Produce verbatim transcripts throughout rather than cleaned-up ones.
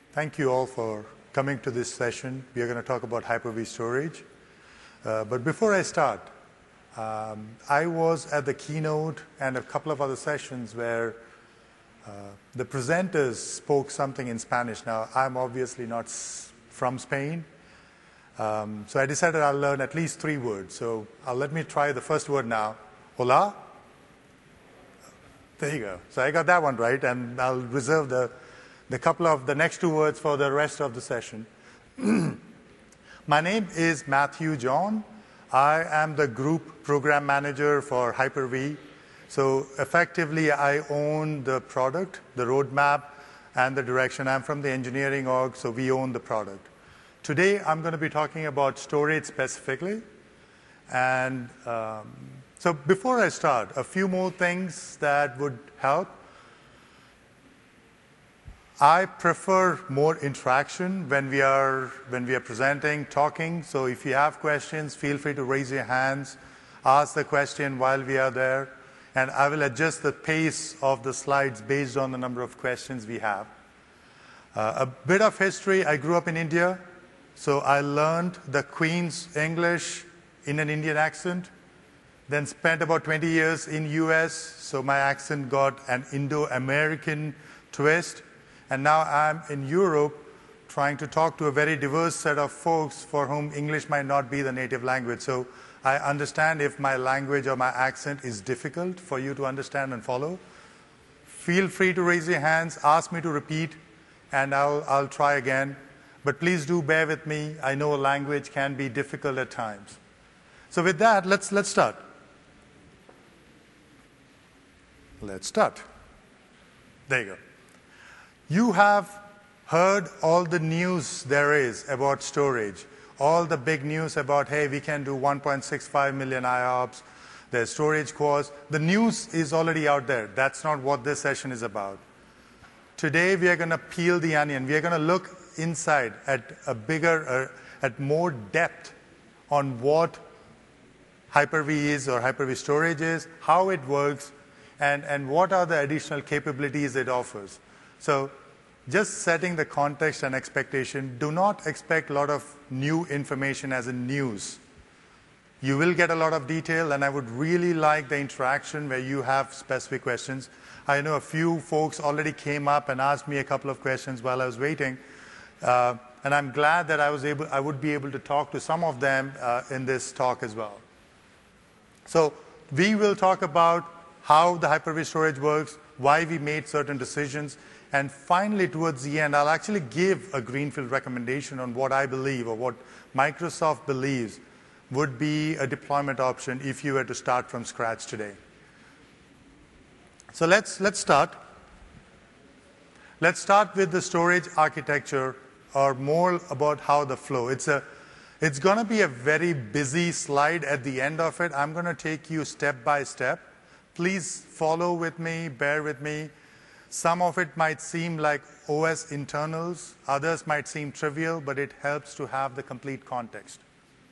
Thank you all for coming to this session. We are going to talk about Hyper-V storage. Uh, but before I start, um, I was at the keynote and a couple of other sessions where uh, the presenters spoke something in Spanish. Now, I'm obviously not s from Spain, um, so I decided I'll learn at least three words. So I'll let me try the first word now. Hola. There you go. So I got that one right, and I'll reserve the the couple of the next two words for the rest of the session. My name is Matthew John. I am the group program manager for Hyper-V. So effectively, I own the product, the roadmap, and the direction. I'm from the engineering org, so we own the product. Today, I'm going to be talking about storage specifically. And um, so before I start, a few more things that would help. I prefer more interaction when we are when we are presenting, talking. So if you have questions, feel free to raise your hands, ask the question while we are there, and I will adjust the pace of the slides based on the number of questions we have. Uh, a bit of history. I grew up in India, so I learned the Queen's English in an Indian accent. Then spent about twenty years in U S, so my accent got an Indo-American twist. And now I'm in Europe trying to talk to a very diverse set of folks for whom English might not be the native language. So I understand if my language or my accent is difficult for you to understand and follow. Feel free to raise your hands, ask me to repeat, and I'll, I'll try again. But please do bear with me. I know a language can be difficult at times. So with that, let's, let's start. Let's start. There you go. You have heard all the news there is about storage, all the big news about, hey, we can do one point six five million I O P S, there's storage cores. The news is already out there. That's not what this session is about. Today, we are going to peel the onion. We are going to look inside at a bigger, uh, at more depth on what Hyper-V is or Hyper-V storage is, how it works, and, and what are the additional capabilities it offers. So just setting the context and expectation, do not expect a lot of new information as in news. You will get a lot of detail, and I would really like the interaction where you have specific questions. I know a few folks already came up and asked me a couple of questions while I was waiting, uh, and I'm glad that I was able, I would be able to talk to some of them uh, in this talk as well. So we will talk about how the Hyper-V storage works, why we made certain decisions, and finally, towards the end, I'll actually give a greenfield recommendation on what I believe or what Microsoft believes would be a deployment option if you were to start from scratch today. So let's, let's start. Let's start with the storage architecture, or more about how the flow. It's, a, it's going to be a very busy slide at the end of it. I'm going to take you step by step. Please follow with me, bear with me. Some of it might seem like O S internals. Others might seem trivial, but it helps to have the complete context.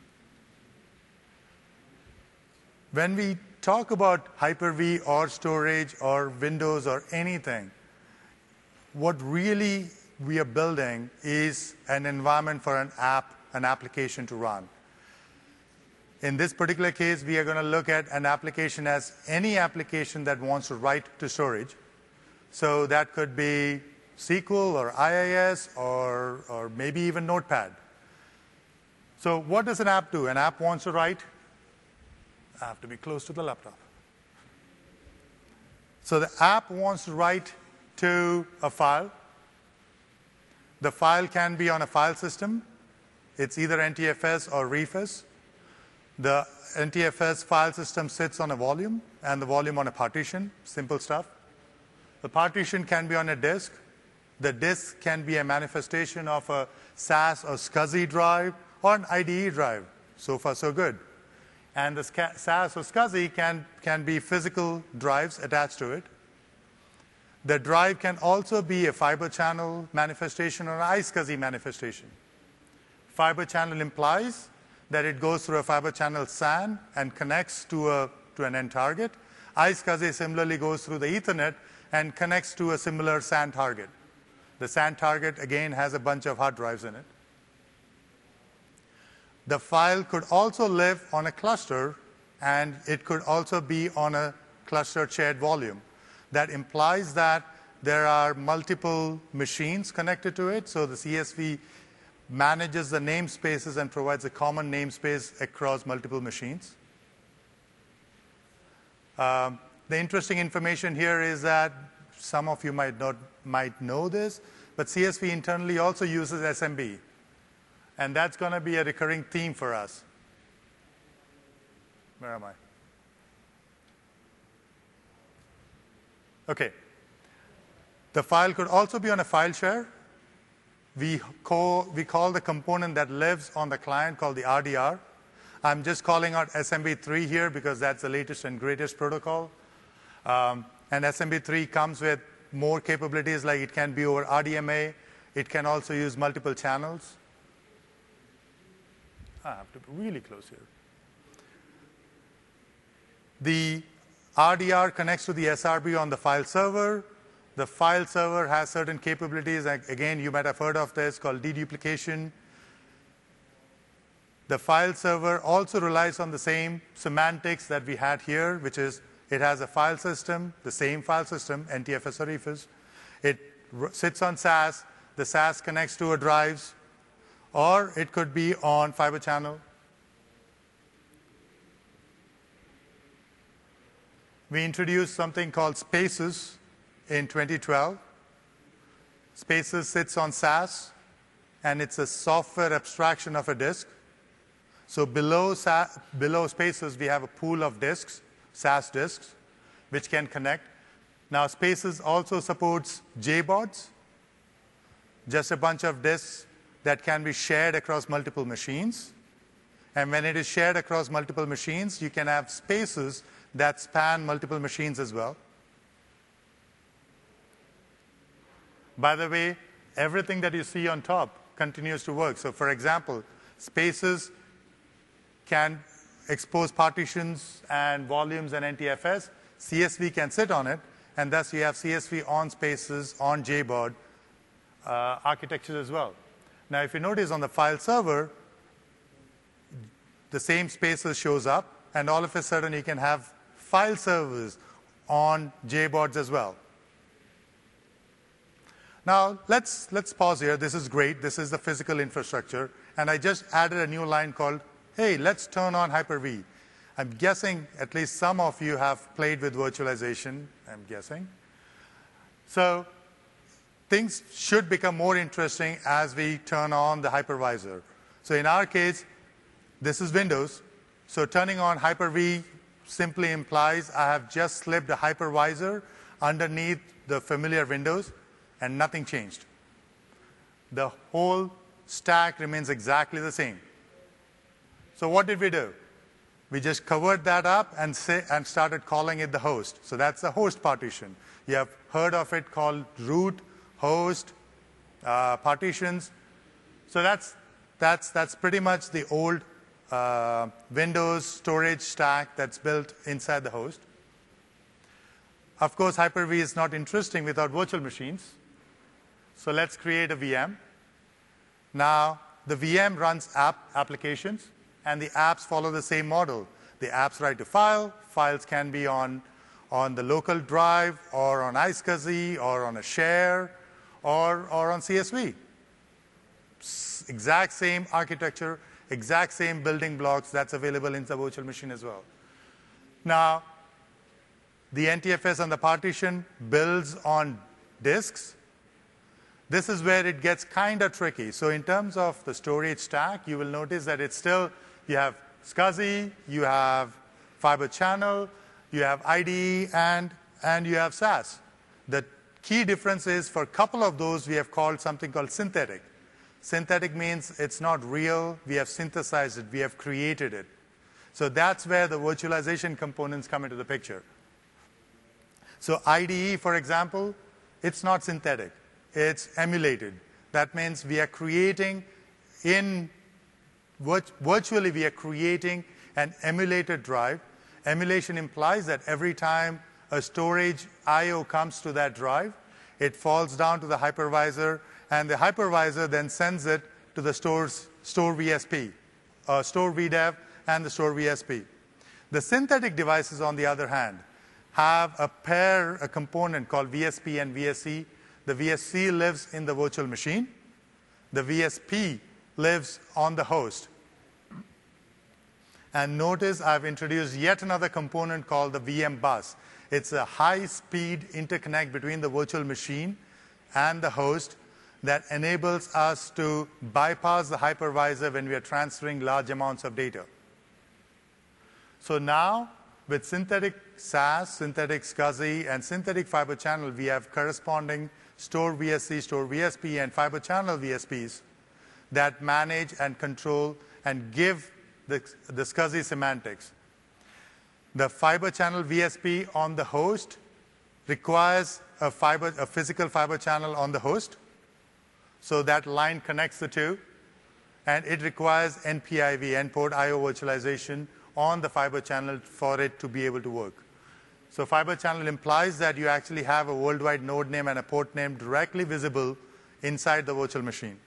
When we talk about Hyper-V or storage or Windows or anything, what really we are building is an environment for an app, an application to run. In this particular case, we are going to look at an application as any application that wants to write to storage. So that could be S Q L or I I S or, or maybe even Notepad. So what does an app do? An app wants to write. I have to be close to the laptop. So the app wants to write to a file. The file can be on a file system. It's either N T F S or Rufus. The N T F S file system sits on a volume, and the volume on a partition, simple stuff. The partition can be on a disk. The disk can be a manifestation of a S A S or SCSI drive or an I D E drive. So far, so good. And the S A S or SCSI can, can be physical drives attached to it. The drive can also be a fiber channel manifestation or an iSCSI manifestation. Fiber channel implies that it goes through a fiber channel S A N and connects to, a, to an end target. iSCSI similarly goes through the Ethernet and connects to a similar S A N target. The S A N target, again, has a bunch of hard drives in it. The file could also live on a cluster, and it could also be on a clustered shared volume. That implies that there are multiple machines connected to it, so the C S V manages the namespaces and provides a common namespace across multiple machines. Um, the interesting information here is that some of you might not might know this, but C S V internally also uses S M B, and that's going to be a recurring theme for us. Where am I? Okay. The file could also be on a file share. We call, we call the component that lives on the client called the R D R. I'm just calling out S M B three here because that's the latest and greatest protocol. Um, and S M B three comes with more capabilities, like it can be over R D M A. It can also use multiple channels. I have to be really close here. The R D R connects to the S R B on the file server. The file server has certain capabilities. Again, you might have heard of this, called deduplication. The file server also relies on the same semantics that we had here, which is it has a file system, the same file system, N T F S or E F S. It sits on S A S. The S A S connects to a drives, or it could be on fiber channel. We introduced something called Spaces in twenty twelve. Spaces sits on S A S, and it's a software abstraction of a disk. So below, S A S, below Spaces, we have a pool of disks, S A S disks, which can connect. Now, Spaces also supports J BODs, just a bunch of disks that can be shared across multiple machines. And when it is shared across multiple machines, you can have spaces that span multiple machines as well. By the way, everything that you see on top continues to work. So for example, Spaces can expose partitions and volumes and N T F S. C S V can sit on it, and thus you have C S V on Spaces, on J BOD uh, architectures as well. Now, if you notice on the file server, the same Spaces shows up, and all of a sudden you can have file servers on J BODs as well. Now, let's, let's pause here. This is great. This is the physical infrastructure. And I just added a new line called, hey, let's turn on Hyper-V. I'm guessing at least some of you have played with virtualization, I'm guessing. So things should become more interesting as we turn on the hypervisor. So in our case, this is Windows. So turning on Hyper-V simply implies I have just slipped a hypervisor underneath the familiar Windows, and nothing changed. The whole stack remains exactly the same. So what did we do? We just covered that up and, say, and started calling it the host. So that's the host partition. You have heard of it called root, host, uh, partitions. So that's, that's, that's pretty much the old uh, Windows storage stack that's built inside the host. Of course, Hyper-V is not interesting without virtual machines. So let's create a V M. Now, the V M runs app applications, and the apps follow the same model. The apps write to file. Files can be on, on the local drive, or on iSCSI, or on a share, or, or on C S V. Exact same architecture, exact same building blocks that's available in the virtual machine as well. Now, the N T F S on the partition builds on disks. This is where it gets kind of tricky. So in terms of the storage stack, you will notice that it's still, you have SCSI, you have fiber channel, you have I D E, and, and you have S A S. The key difference is for a couple of those, we have called something called synthetic. Synthetic means it's not real. We have synthesized it. We have created it. So that's where the virtualization components come into the picture. So I D E, for example, it's not synthetic. It's emulated. That means we are creating in, virtually we are creating an emulated drive. Emulation implies that every time a storage I O comes to that drive, It falls down to the hypervisor, and the hypervisor then sends it to the store's store V S P, uh, store V dev, and the store V S P. The synthetic devices, on the other hand, have a pair, a component called V S P and V S C. The V S C lives in the virtual machine. The V S P lives on the host. And notice I've introduced yet another component called the V M bus. It's a high-speed interconnect between the virtual machine and the host that enables us to bypass the hypervisor when we are transferring large amounts of data. So now, with synthetic S A S, synthetic SCSI, and synthetic fiber channel, we have corresponding store V S C, store V S P, and fiber channel V S Ps that manage and control and give the, the SCSI semantics. The fiber channel V S P on the host requires a, fiber, a physical fiber channel on the host. So that line connects the two. And it requires N P I V, Endpoint I O virtualization, on the fiber channel for it to be able to work. So fiber channel implies that you actually have a worldwide node name and a port name directly visible inside the virtual machine.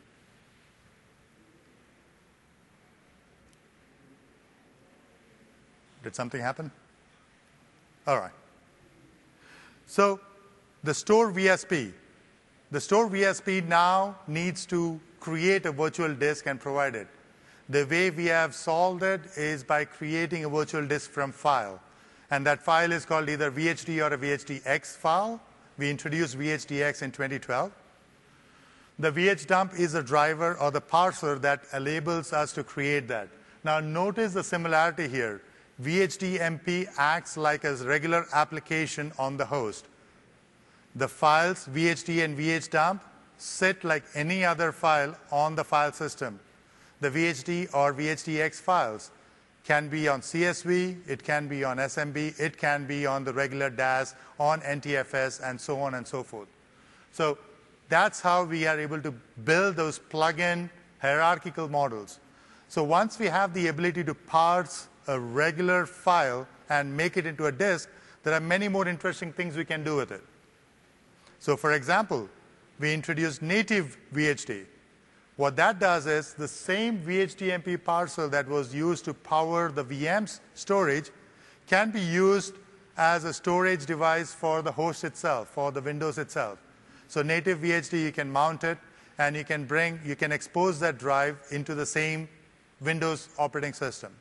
Did something happen? All right. So the store V S P. The store V S P now needs to create a virtual disk and provide it. The way we have solved it is by creating a virtual disk from file. And that file is called either V H D or a V H D X file. We introduced V H D X in twenty twelve. The V H dump is a driver or the parser that enables us to create that. Now notice the similarity here. V H D M P acts like a regular application on the host. The files, V H D and V H dump, sit like any other file on the file system. The V H D or V H D X files can be on C S V, it can be on S M B, it can be on the regular D A S, on N T F S, and so on and so forth. So that's how we are able to build those plug-in hierarchical models. So once we have the ability to parse a regular file and make it into a disk, there are many more interesting things we can do with it. So for example, we introduced native V H D. What that does is the same V H D M P parcel that was used to power the V M's storage can be used as a storage device for the host itself, for the Windows itself. So native V H D, you can mount it, and you can bring, you can expose that drive into the same Windows operating system.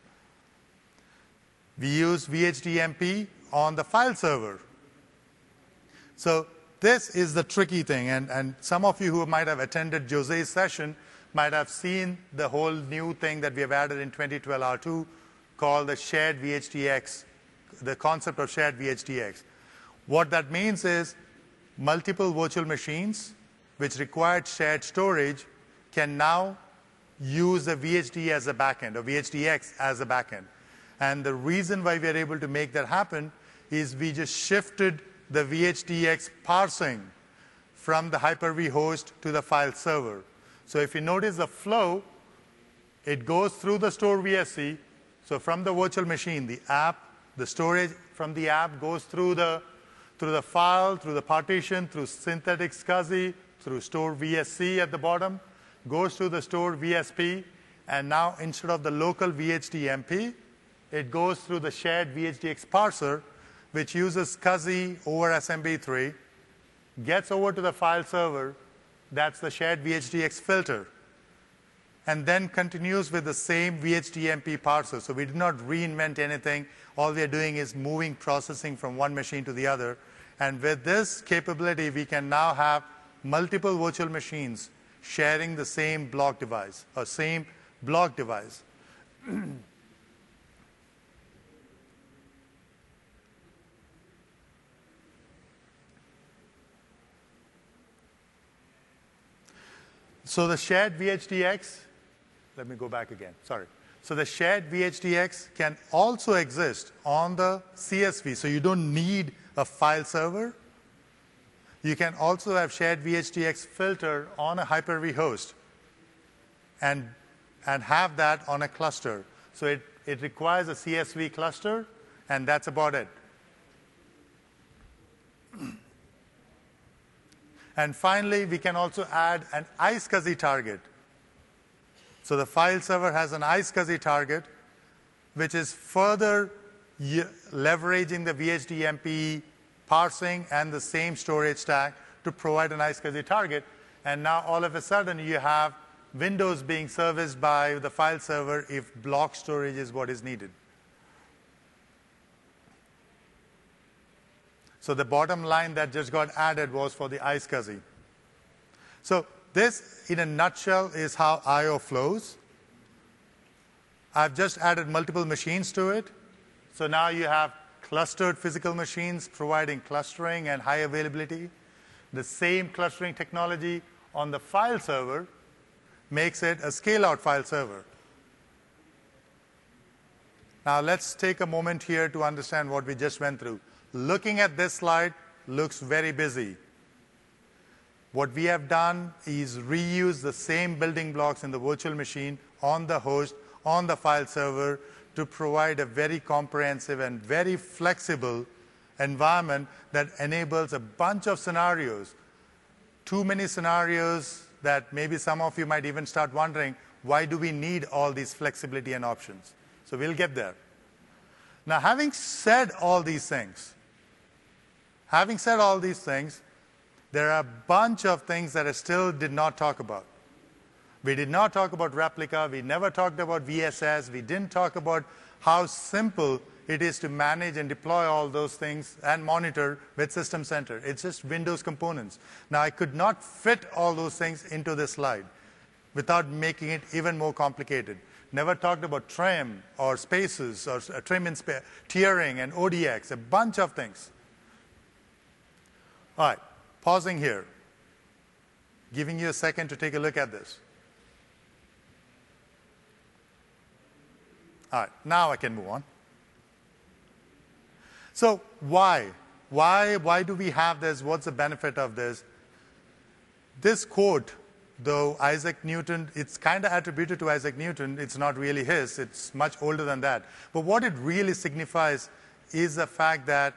We use V H D M P on the file server. So this is the tricky thing, and, and some of you who might have attended Jose's session might have seen the whole new thing that we have added in twenty twelve R two called the shared V H D X, the concept of shared V H D X. What that means is multiple virtual machines which required shared storage can now use the V H D as a backend, or V H D X as a backend. And the reason why we are able to make that happen is we just shifted the V H D X parsing from the Hyper-V host to the file server. So if you notice the flow, it goes through the store V S C. So from the virtual machine, the app, the storage from the app goes through the, through the file, through the partition, through synthetic SCSI, through store V S C at the bottom, goes to the store V S P, and now instead of the local V H D M P, it goes through the shared V H D X parser, which uses SCSI over S M B three, gets over to the file server, that's the shared V H D X filter, and then continues with the same V H D M P parser. So we did not reinvent anything. All we are doing is moving processing from one machine to the other. And with this capability, we can now have multiple virtual machines sharing the same block device, or same block device. So the shared V H D X, let me go back again, sorry. So the shared V H D X can also exist on the C S V, so you don't need a file server. You can also have shared V H D X filter on a Hyper-V host and, and have that on a cluster. So it, it requires a C S V cluster, and that's about it. And finally, we can also add an iSCSI target. So the file server has an iSCSI target, which is further leveraging the V H D M P parsing and the same storage stack to provide an iSCSI target. And now all of a sudden you have Windows being serviced by the file server if block storage is what is needed. So the bottom line that just got added was for the iSCSI. So this, in a nutshell, is how I O flows. I've just added multiple machines to it. So now you have clustered physical machines providing clustering and high availability. The same clustering technology on the file server makes it a scale-out file server. Now let's take a moment here to understand what we just went through. Looking at this slide looks very busy. What we have done is reuse the same building blocks in the virtual machine, on the host, on the file server, to provide a very comprehensive and very flexible environment that enables a bunch of scenarios. Too many scenarios that maybe some of you might even start wondering, why do we need all these flexibility and options? So we'll get there. Now, having said all these things, having said all these things, there are a bunch of things that I still did not talk about. We did not talk about replica. We never talked about V S S. We didn't talk about how simple it is to manage and deploy all those things and monitor with System Center. It's just Windows components. Now, I could not fit all those things into this slide without making it even more complicated. Never talked about trim or spaces or trim and spa tiering and O D X, a bunch of things. All right, pausing here, giving you a second to take a look at this. All right, now I can move on. So why? Why, why do we have this? What's the benefit of this? This quote, though Isaac Newton, it's kind of attributed to Isaac Newton. It's not really his. It's much older than that. But what it really signifies is the fact that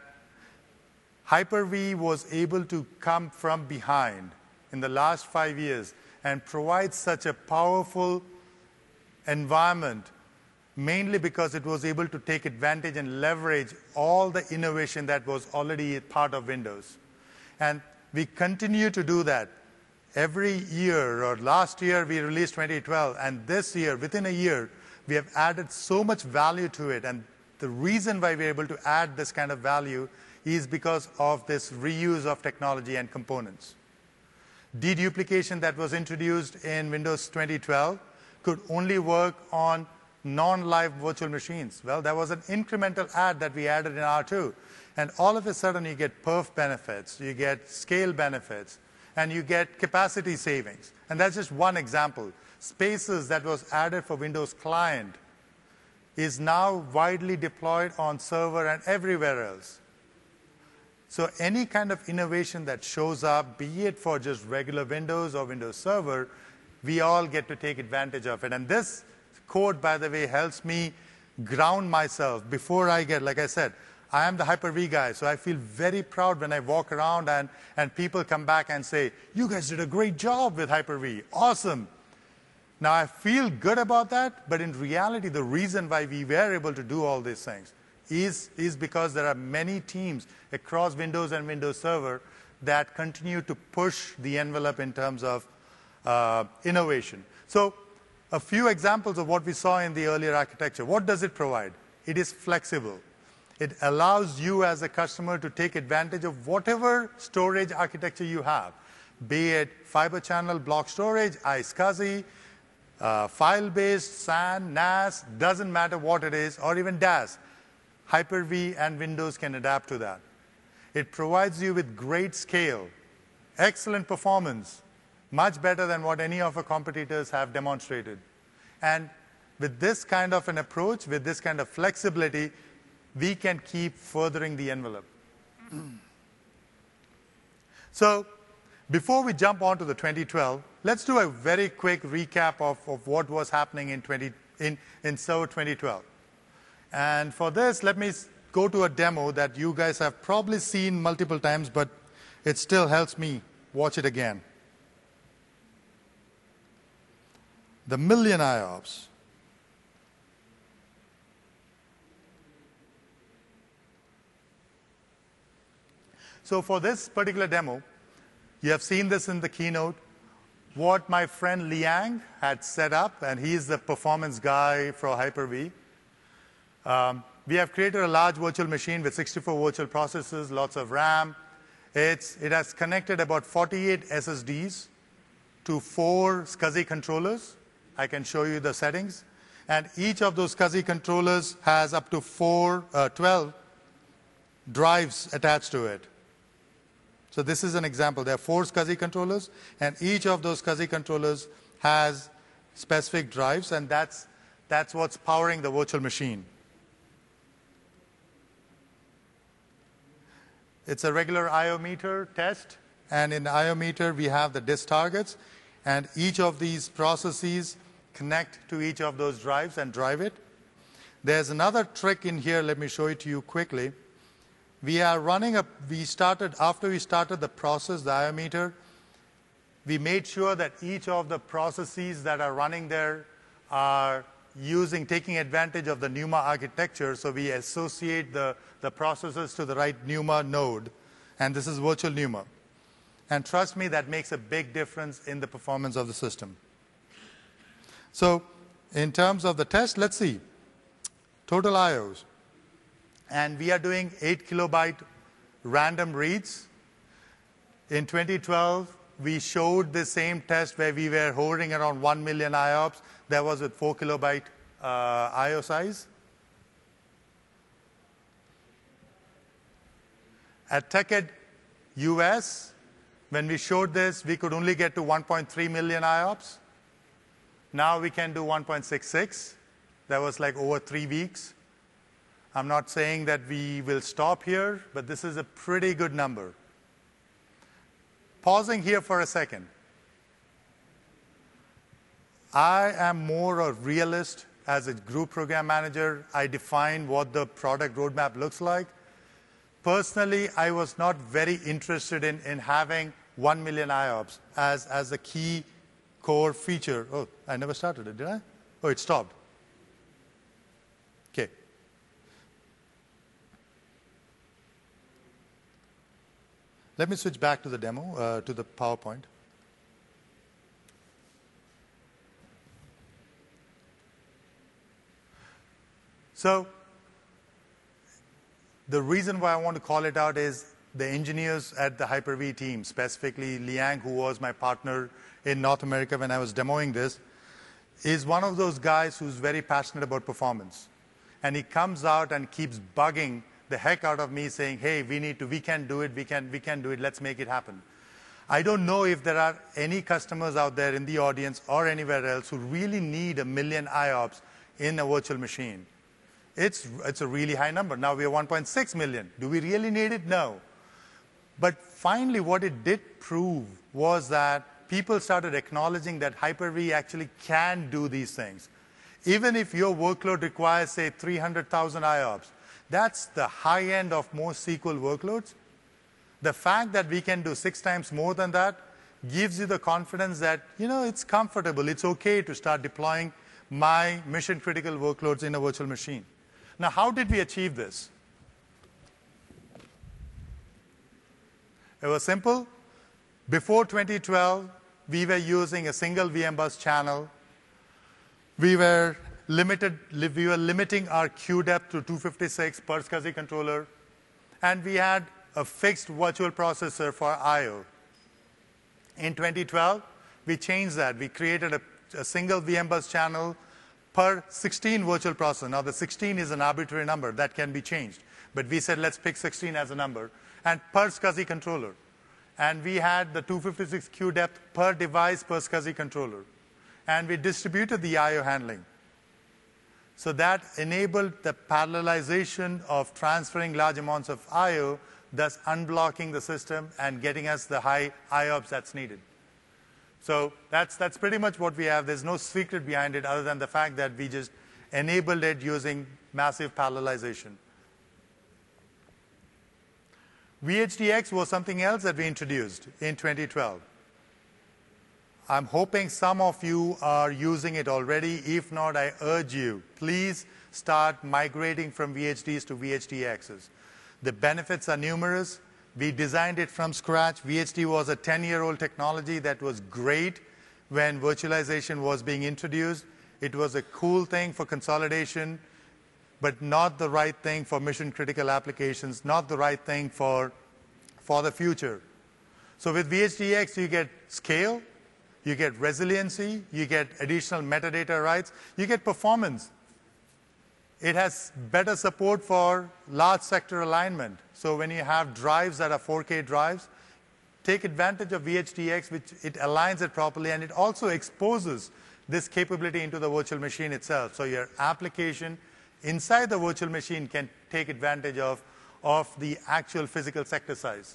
Hyper-V was able to come from behind in the last five years and provide such a powerful environment, mainly because it was able to take advantage and leverage all the innovation that was already part of Windows. And we continue to do that. Every year, or last year we released twenty twelve, and this year, within a year, we have added so much value to it. And the reason why we're able to add this kind of value is because of this reuse of technology and components. Deduplication that was introduced in Windows twenty twelve could only work on non-live virtual machines. Well, that was an incremental add that we added in R two. And all of a sudden, you get perf benefits, you get scale benefits, and you get capacity savings. And that's just one example. Spaces that was added for Windows Client is now widely deployed on server and everywhere else. So any kind of innovation that shows up, be it for just regular Windows or Windows Server, we all get to take advantage of it. And this code, by the way, helps me ground myself before I get, like I said, I am the Hyper-V guy, so I feel very proud when I walk around and, and people come back and say, you guys did a great job with Hyper-V, awesome. Now, I feel good about that, but in reality, the reason why we were able to do all these things is, is because there are many teams across Windows and Windows Server that continue to push the envelope in terms of uh, innovation. So, a few examples of what we saw in the earlier architecture. What does it provide? It is flexible. It allows you as a customer to take advantage of whatever storage architecture you have, be it fiber channel block storage, iSCSI, uh, file-based, S A N, N A S, doesn't matter what it is, or even D A S. Hyper-V and Windows can adapt to that. It provides you with great scale, excellent performance, much better than what any of our competitors have demonstrated. And with this kind of an approach, with this kind of flexibility, we can keep furthering the envelope. So before we jump on to the twenty twelve, let's do a very quick recap of, of what was happening in, twenty, in, in Server twenty twelve. And for this, let me go to a demo that you guys have probably seen multiple times, but it still helps me Watch it again. The million I O P S. So for this particular demo, you have seen this in the keynote, what my friend Liang had set up, and he's the performance guy for Hyper-V. Um, we have created a large virtual machine with sixty-four virtual processors, lots of RAM. It's, it has connected about forty-eight S S Ds to four SCSI controllers. I can show you the settings. And each of those SCSI controllers has up to four, uh, twelve drives attached to it. So this is an example. There are four SCSI controllers, and each of those SCSI controllers has specific drives, and that's, that's what's powering the virtual machine. It's a regular I O meter test, and in I O meter we have the disk targets, and each of these processes connect to each of those drives and drive it. There's another trick in here. Let me show it to you quickly. We are running a, we started, after we started the process, the I O meter, we made sure that each of the processes that are running there are using, taking advantage of the NUMA architecture, so we associate the, the processes to the right NUMA node, and this is virtual NUMA. And trust me, that makes a big difference in the performance of the system. So in terms of the test, let's see. Total I Os. And we are doing eight kilobyte random reads. In twenty twelve, we showed the same test where we were hovering around one million I O P S. That was with four kilobyte uh, I O size. At TechEd U S, when we showed this, we could only get to one point three million I O P S. Now we can do one point six six. That was like over three weeks. I'm not saying that we will stop here, but this is a pretty good number. Pausing here for a second. I am more a realist. As a group program manager, I define what the product roadmap looks like. Personally, I was not very interested in, in having one million I O P S as, as a key core feature. Oh, I never started it, did I? Oh, it stopped. Okay. Let me switch back to the demo, uh, to the PowerPoint. So the reason why I want to call it out is the engineers at the Hyper-V team, specifically Liang, who was my partner in North America when I was demoing this, is one of those guys who's very passionate about performance. And he comes out and keeps bugging the heck out of me saying, hey, we need to, we can do it, we can, we can do it, let's make it happen. I don't know if there are any customers out there in the audience or anywhere else who really need a million I O P S in a virtual machine. It's, it's a really high number. Now we are one point six million. Do we really need it? No. But finally, what it did prove was that people started acknowledging that Hyper-V actually can do these things. Even if your workload requires, say, three hundred thousand I O P S, that's the high end of most S Q L workloads. The fact that we can do six times more than that gives you the confidence that, you know, it's comfortable, it's okay to start deploying my mission-critical workloads in a virtual machine. Now, how did we achieve this? It was simple. Before twenty twelve, we were using a single V M bus channel. We were limited, we were limiting our queue depth to two fifty-six per SCSI controller, and we had a fixed virtual processor for I O. In twenty twelve, we changed that. We created a, a single V M bus channel per sixteen virtual processor. Now, the sixteen is an arbitrary number that can be changed, but we said let's pick sixteen as a number, and per SCSI controller. And we had the two fifty-six queue depth per device per SCSI controller. And we distributed the I O handling. So that enabled the parallelization of transferring large amounts of I O, thus unblocking the system and getting us the high I O P S that's needed. So that's, that's pretty much what we have. There's no secret behind it other than the fact that we just enabled it using massive parallelization. V H D X was something else that we introduced in twenty twelve. I'm hoping some of you are using it already. If not, I urge you, please start migrating from V H Ds to V H D Xs. The benefits are numerous. We designed it from scratch. V H D was a ten-year-old technology that was great when virtualization was being introduced. It was a cool thing for consolidation, but not the right thing for mission-critical applications, not the right thing for, for the future. So with V H D X, you get scale, you get resiliency, you get additional metadata rights, you get performance. It has better support for large sector alignment. So when you have drives that are four K drives, take advantage of V H D X, which it aligns it properly, and it also exposes this capability into the virtual machine itself. So your application inside the virtual machine can take advantage of, of the actual physical sector size.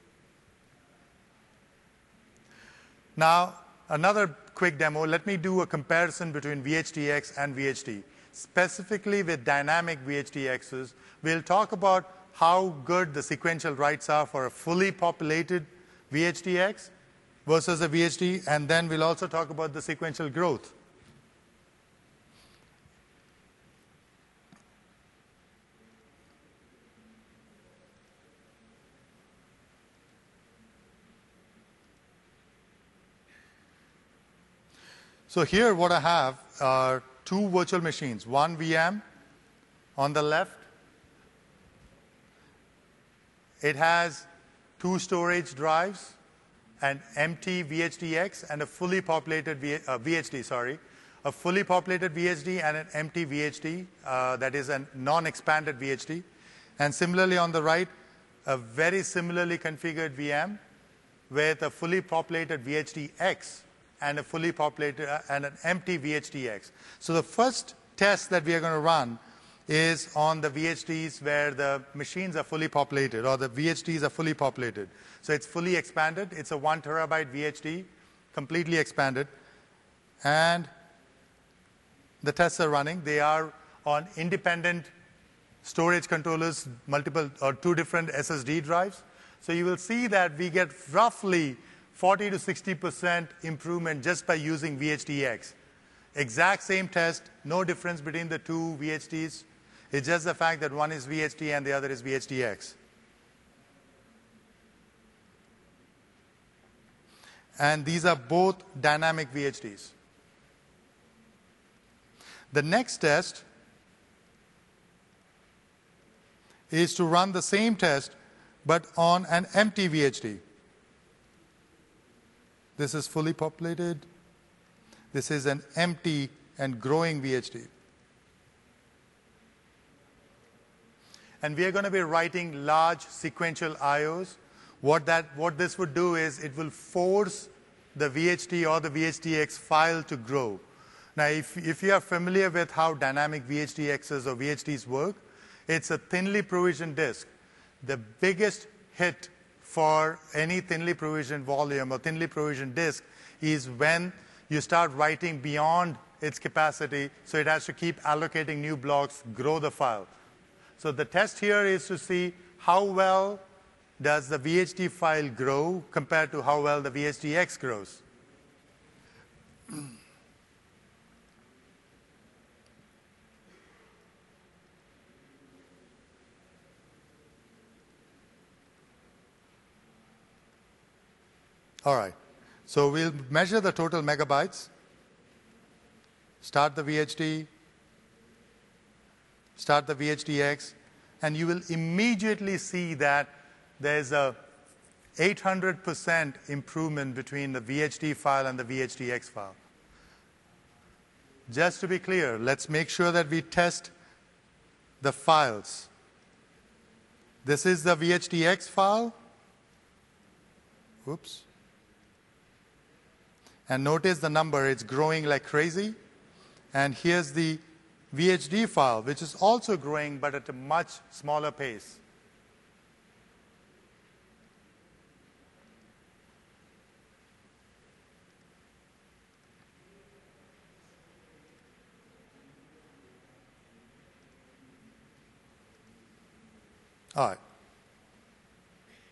Now, another quick demo. Let me do a comparison between V H D X and V H D. Specifically with dynamic V H D Xs, we'll talk about how good the sequential writes are for a fully populated V H D X versus a V H D, and then we'll also talk about the sequential growth. So here what I have are two virtual machines, one V M on the left. It has two storage drives, an empty V H D X and a fully populated v, uh, V H D, sorry, a fully populated V H D and an empty V H D, uh, that is a non-expanded V H D. And similarly on the right, a very similarly configured V M with a fully populated V H D X and a fully populated uh, and an empty V H D X. So the first test that we are going to run is on the V H Ds where the machines are fully populated, or the V H Ds are fully populated. So it's fully expanded. It's a one terabyte V H D, completely expanded. And the tests are running. They are on independent storage controllers, multiple or two different S S D drives. So you will see that we get roughly forty to sixty percent improvement just by using V H D X. Exact same test, no difference between the two V H Ds. It's just the fact that one is V H D and the other is V H D X. And these are both dynamic V H Ds. The next test is to run the same test but on an empty V H D. This is fully populated. This is an empty and growing V H D. And we are going to be writing large sequential I Os. What, that, what this would do is it will force the V H D or the V H D X file to grow. Now, if, if you are familiar with how dynamic V H D Xs or V H Ds work, it's a thinly provisioned disk. The biggest hit for any thinly provisioned volume or thinly provisioned disk is when you start writing beyond its capacity, so it has to keep allocating new blocks, grow the file. So the test here is to see how well does the V H D file grow compared to how well the V H D X grows. All right. So we'll measure the total megabytes, start the V H D, start the V H D X, and you will immediately see that there's a eight hundred percent improvement between the V H D file and the V H D X file. Just to be clear, let's make sure that we test the files. This is the V H D X file. Oops. And notice the number, it's growing like crazy. And here's the V H D file, which is also growing, but at a much smaller pace. All right.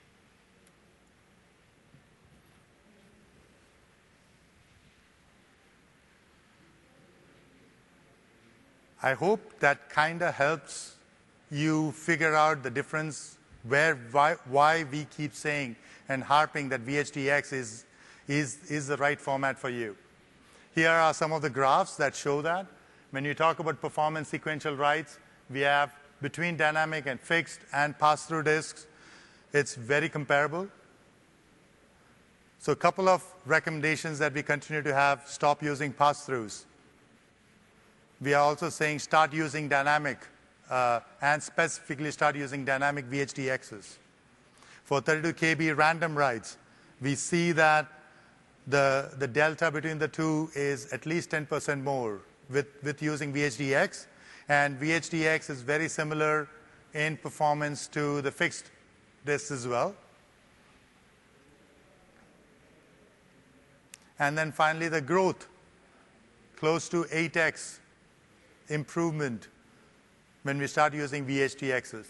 I hope that kind of helps you figure out the difference, where, why, why we keep saying and harping that V H D X is, is, is the right format for you. Here are some of the graphs that show that. When you talk about performance sequential writes, we have between dynamic and fixed and pass-through disks. It's very comparable. So a couple of recommendations that we continue to have: stop using pass-throughs. We are also saying start using dynamic, uh, and specifically start using dynamic V H D Xs. For thirty-two K B random writes, we see that the, the delta between the two is at least ten percent more with, with using V H D X. And V H D X is very similar in performance to the fixed disks as well. And then finally, the growth, close to eight X improvement when we start using V H D Xs.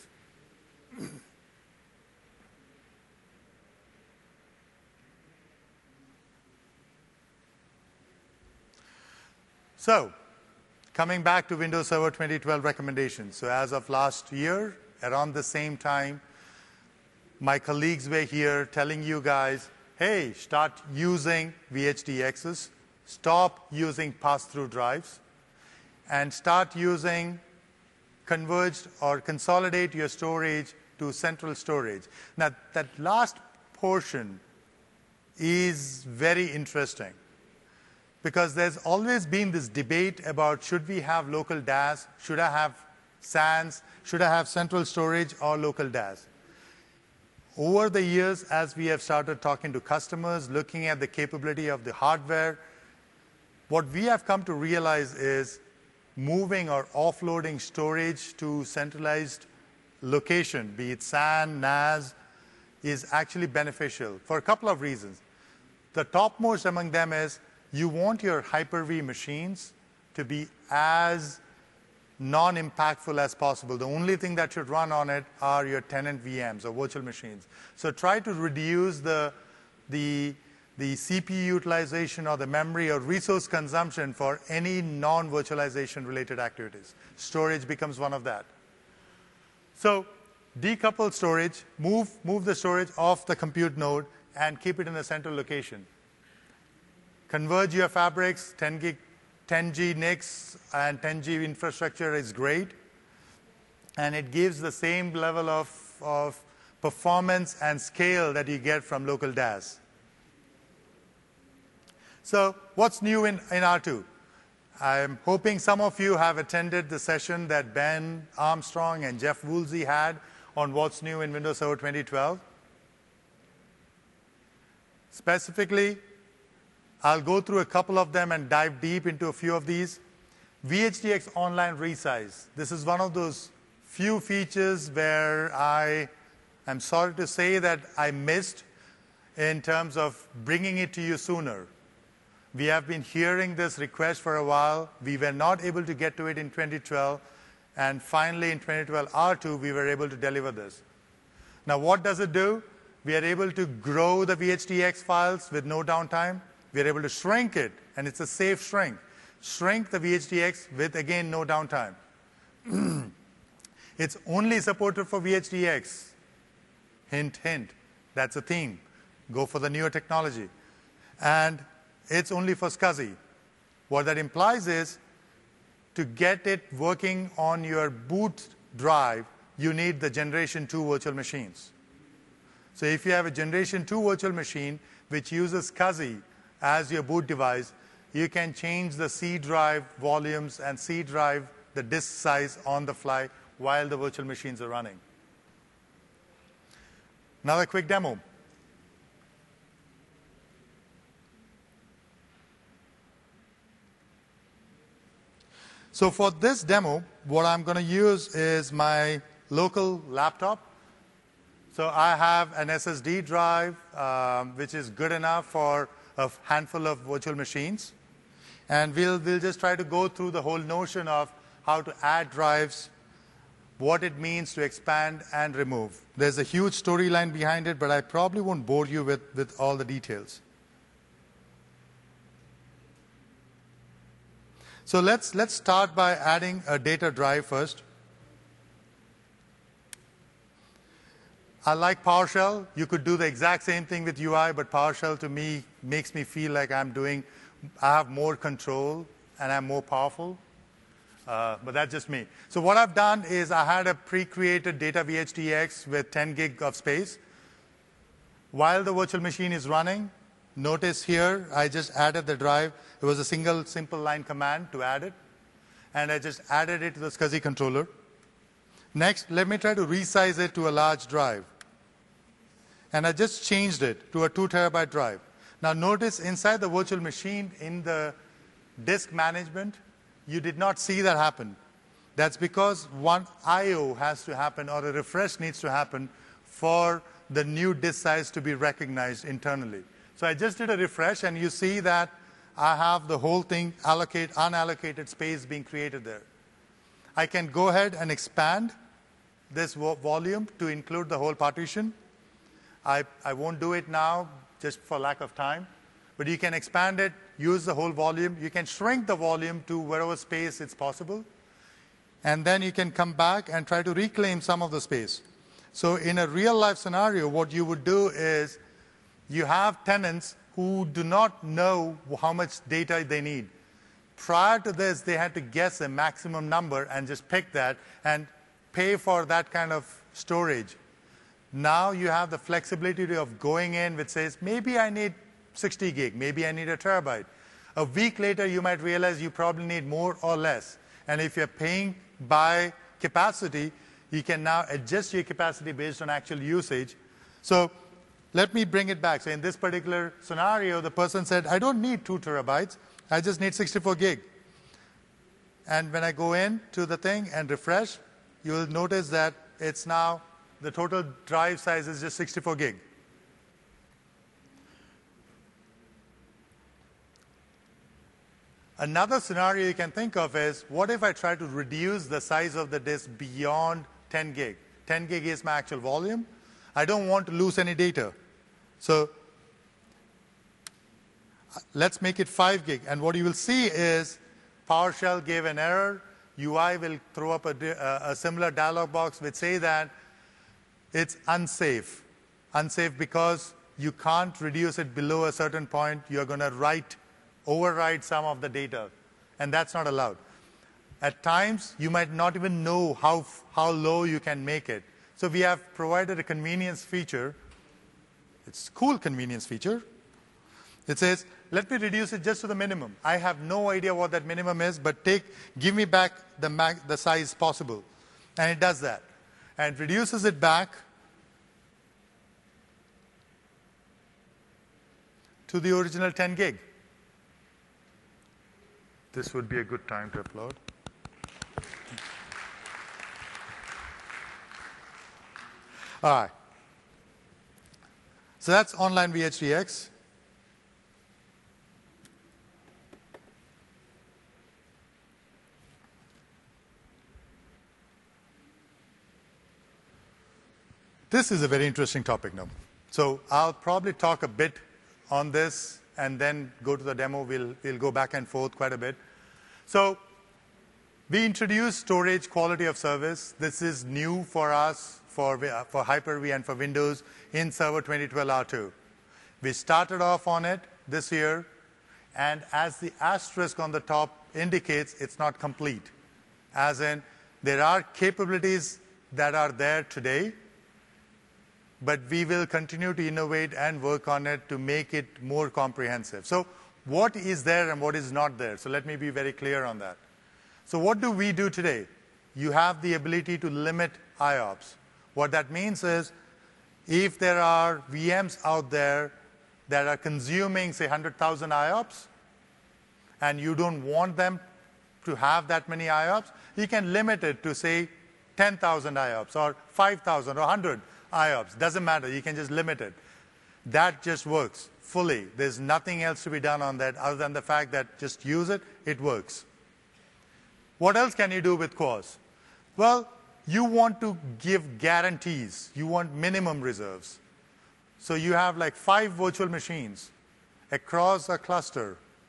So, coming back to Windows Server twenty twelve recommendations. So as of last year, around the same time, my colleagues were here telling you guys, hey, start using V H D Xs, stop using pass-through drives, and start using converged or consolidate your storage to central storage. Now, that last portion is very interesting, because there's always been this debate about should we have local D A S, should I have SANs, should I have central storage or local D A S? Over the years, as we have started talking to customers, looking at the capability of the hardware, what we have come to realize is moving or offloading storage to centralized location, be it SAN, N A S, is actually beneficial for a couple of reasons. The topmost among them is you want your Hyper-V machines to be as non-impactful as possible. The only thing that should run on it are your tenant V Ms or virtual machines. So try to reduce the, the, the C P U utilization or the memory or resource consumption for any non-virtualization related activities. Storage becomes one of that. So decouple storage, move, move the storage off the compute node and keep it in a central location. Converge your fabrics, ten gig, ten G N I Cs and ten G infrastructure is great. And it gives the same level of, of performance and scale that you get from local D A S. So what's new in, in R two? I'm hoping some of you have attended the session that Ben Armstrong and Jeff Woolsey had on what's new in Windows Server twenty twelve. Specifically, I'll go through a couple of them and dive deep into a few of these. V H D X Online Resize. This is one of those few features where I am sorry to say that I missed in terms of bringing it to you sooner. We have been hearing this request for a while. We were not able to get to it in twenty twelve. And finally, in twenty twelve R two, we were able to deliver this. Now, what does it do? We are able to grow the V H D X files with no downtime. We are able to shrink it, and it's a safe shrink. Shrink the V H D X with, again, no downtime. It's only supported for V H D X. Hint, hint. That's a theme. Go for the newer technology. And it's only for SCSI. What that implies is to get it working on your boot drive, you need the generation two virtual machines. So if you have a generation two virtual machine which uses SCSI as your boot device, you can change the C drive volumes and C drive, the disk size on the fly while the virtual machines are running. Another quick demo. So for this demo, what I'm going to use is my local laptop. So I have an S S D drive, um, which is good enough for a handful of virtual machines. And we'll, we'll just try to go through the whole notion of how to add drives, what it means to expand and remove. There's a huge storyline behind it, but I probably won't bore you with, with all the details. So let's, let's start by adding a data drive first. I like PowerShell. You could do the exact same thing with U I, but PowerShell to me makes me feel like I'm doing, I have more control and I'm more powerful. Uh, but that's just me. So what I've done is I had a pre-created data V H D X with ten gig of space. While the virtual machine is running, notice here I just added the drive. It was a single simple line command to add it. And I just added it to the SCSI controller. Next, let me try to resize it to a large drive. And I just changed it to a two terabyte drive. Now notice inside the virtual machine in the disk management, you did not see that happen. That's because one I O has to happen or a refresh needs to happen for the new disk size to be recognized internally. So I just did a refresh and you see that I have the whole thing allocate, unallocated space being created there. I can go ahead and expand this vo volume to include the whole partition. I, I won't do it now just for lack of time, but you can expand it, use the whole volume. You can shrink the volume to wherever space it's possible. And then you can come back and try to reclaim some of the space. So in a real life scenario, what you would do is you have tenants who do not know how much data they need. Prior to this, they had to guess a maximum number and just pick that and pay for that kind of storage. Now you have the flexibility of going in which says, maybe I need sixty gig, maybe I need a terabyte. A week later, you might realize you probably need more or less. And if you're paying by capacity, you can now adjust your capacity based on actual usage. So let me bring it back. So in this particular scenario, the person said, I don't need two terabytes. I just need sixty-four gig. And when I go in to the thing and refresh, you will notice that it's now, the total drive size is just sixty-four gig. Another scenario you can think of is, what if I try to reduce the size of the disk beyond ten gig? ten gig is my actual volume. I don't want to lose any data. So let's make it five gig. And what you will see is PowerShell gave an error. U I will throw up a, a similar dialog box which say that it's unsafe. Unsafe because you can't reduce it below a certain point. You're going to write, override some of the data. And that's not allowed. At times, you might not even know how, how low you can make it. So we have provided a convenience feature. It's a cool convenience feature. It says, let me reduce it just to the minimum. I have no idea what that minimum is, but take, give me back the, mag, the size possible. And it does that. And reduces it back to the original ten gig. This would be a good time to upload. All right. So that's online V H D X. This is a very interesting topic now. So I'll probably talk a bit on this and then go to the demo. We'll, we'll go back and forth quite a bit. So we introduced storage quality of service. This is new for us, for, for Hyper-V and for Windows in Server twenty twelve R two. We started off on it this year, and as the asterisk on the top indicates, it's not complete. As in, there are capabilities that are there today, but we will continue to innovate and work on it to make it more comprehensive. So what is there and what is not there? So let me be very clear on that. So what do we do today? You have the ability to limit I O P S. What that means is, if there are V Ms out there that are consuming, say, one hundred thousand I O P S, and you don't want them to have that many I O P S, you can limit it to, say, ten thousand I O P S or five thousand or one hundred I O P S. Doesn't matter. You can just limit it. That just works fully. There's nothing else to be done on that other than the fact that just use it, it works. What else can you do with Q O S? Well, you want to give guarantees. You want minimum reserves. So you have like five virtual machines across a cluster.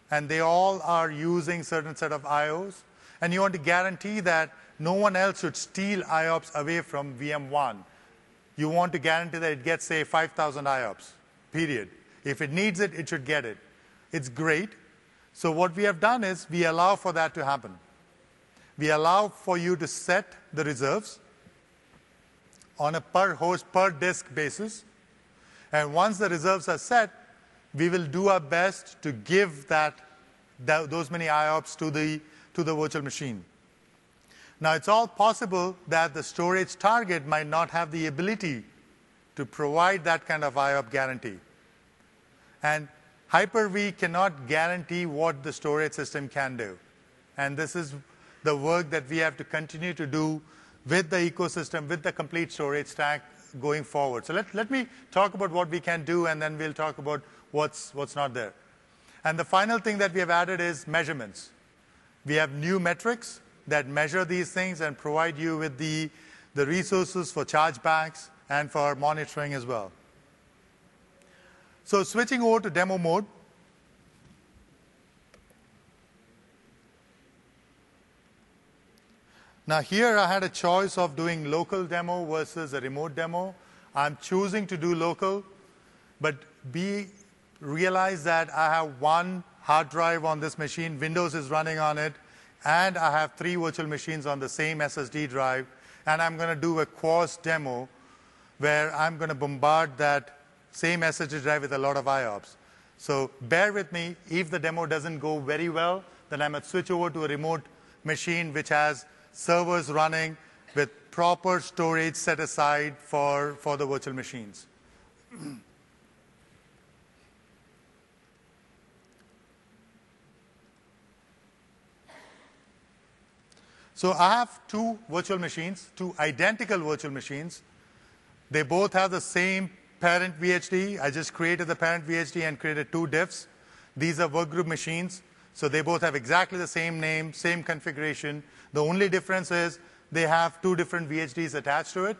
and they all are using certain set of I Os, and you want to guarantee that no one else should steal I O P S away from V M one. You want to guarantee that it gets, say, five thousand I O P S, period. If it needs it, it should get it. It's great. So what we have done is we allow for that to happen. We allow for you to set the reserves on a per host, per disk basis. And once the reserves are set, we will do our best to give that, that those many I O P S to the, to the virtual machine. Now, it's all possible that the storage target might not have the ability to provide that kind of I O P S guarantee. And Hyper-V cannot guarantee what the storage system can do. And this is the work that we have to continue to do with the ecosystem, with the complete storage stack going forward. So let, let me talk about what we can do, and then we'll talk about what's, what's not there. And the final thing that we have added is measurements. We have new metrics that measure these things and provide you with the, the resources for chargebacks and for monitoring as well. So switching over to demo mode. Now here I had a choice of doing local demo versus a remote demo. I'm choosing to do local, but be realize that I have one hard drive on this machine, Windows is running on it, and I have three virtual machines on the same S S D drive, and I'm going to do a Q O S demo where I'm going to bombard that same S S D drive with a lot of I O P S. So bear with me. If the demo doesn't go very well, then I might switch over to a remote machine which has servers running with proper storage set aside for, for the virtual machines. So I have two virtual machines, two identical virtual machines. They both have the same parent V H D. I just created the parent V H D and created two diffs. These are workgroup machines. So they both have exactly the same name, same configuration. The only difference is they have two different V H Ds attached to it.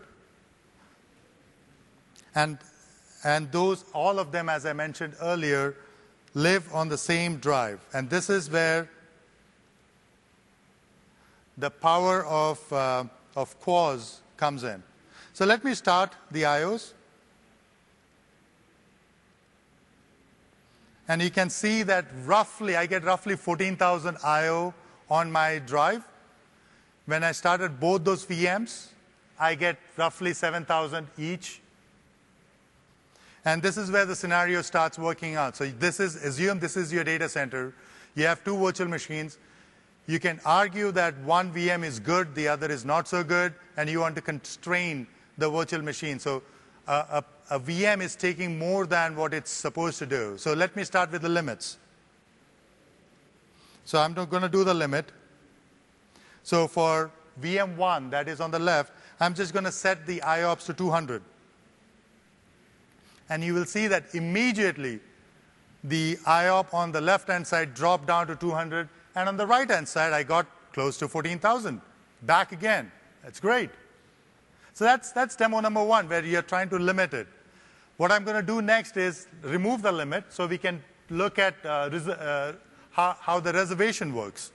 And, and those, all of them, as I mentioned earlier, live on the same drive. And this is where the power of, uh, of Q O S comes in. So let me start the I Os. And you can see that roughly, I get roughly fourteen thousand I O on my drive. When I started both those V Ms, I get roughly seven thousand each. And this is where the scenario starts working out. So this is, assume this is your data center. You have two virtual machines. You can argue that one V M is good, the other is not so good, and you want to constrain the virtual machine. So uh, a, a V M is taking more than what it's supposed to do. So let me start with the limits. So I'm going to do the limit. So for V M one, that is on the left, I'm just going to set the I O P S to two hundred. And you will see that immediately the I O P on the left-hand side dropped down to two hundred. And on the right-hand side, I got close to fourteen thousand. Back again. That's great. So that's, that's demo number one, where you're trying to limit it. What I'm going to do next is remove the limit so we can look at uh, res uh, how, how the reservation works.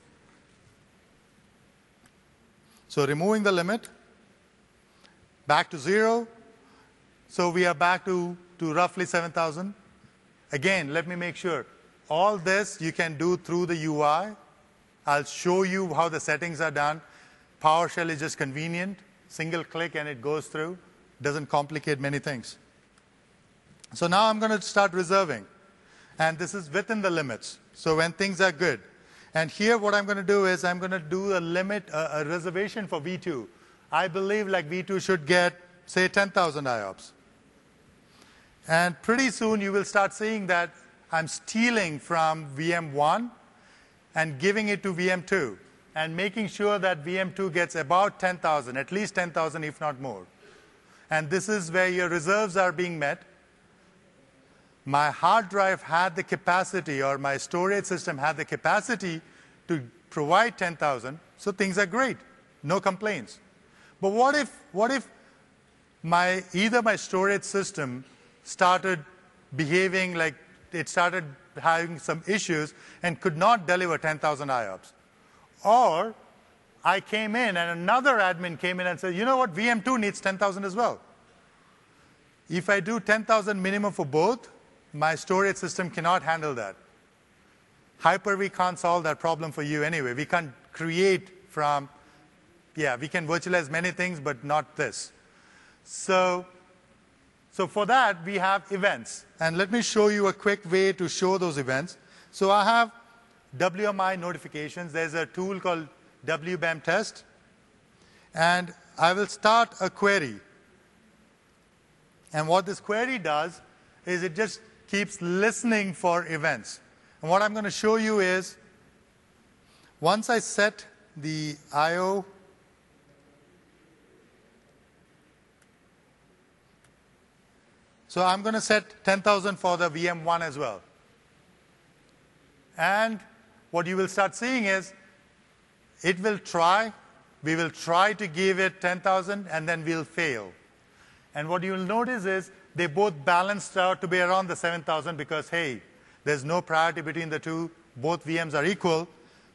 So removing the limit, back to zero. So we are back to, to roughly seven thousand. Again, let me make sure. All this you can do through the U I. I'll show you how the settings are done. PowerShell is just convenient. Single click and it goes through. Doesn't complicate many things. So now I'm going to start reserving. And this is within the limits. So when things are good. And here what I'm going to do is I'm going to do a limit, a, a reservation for V two. I believe like V two should get, say, ten thousand I O P S. And pretty soon you will start seeing that I'm stealing from V M one and giving it to V M two and making sure that V M two gets about ten thousand, at least ten thousand if not more. And this is where your reserves are being met. My hard drive had the capacity, or my storage system had the capacity to provide ten thousand, so things are great, no complaints. But what if, what if my, either my storage system started behaving like it started having some issues and could not deliver ten thousand I O P S. Or I came in and another admin came in and said, you know what, V M two needs ten thousand as well. If I do ten thousand minimum for both, my storage system cannot handle that. Hyper-V can't solve that problem for you anyway. We can't create from, yeah, we can virtualize many things, but not this. So, so for that, we have events. And let me show you a quick way to show those events. So I have W M I notifications. There's a tool called W B A M test. And I will start a query. And what this query does is it just keeps listening for events. And what I'm going to show you is, once I set the I O, so I'm going to set ten thousand for the V M one as well. And what you will start seeing is, it will try, we will try to give it ten thousand, and then we'll fail. And what you will notice is, they both balanced out to be around the seven thousand because, hey, there's no priority between the two. Both V Ms are equal.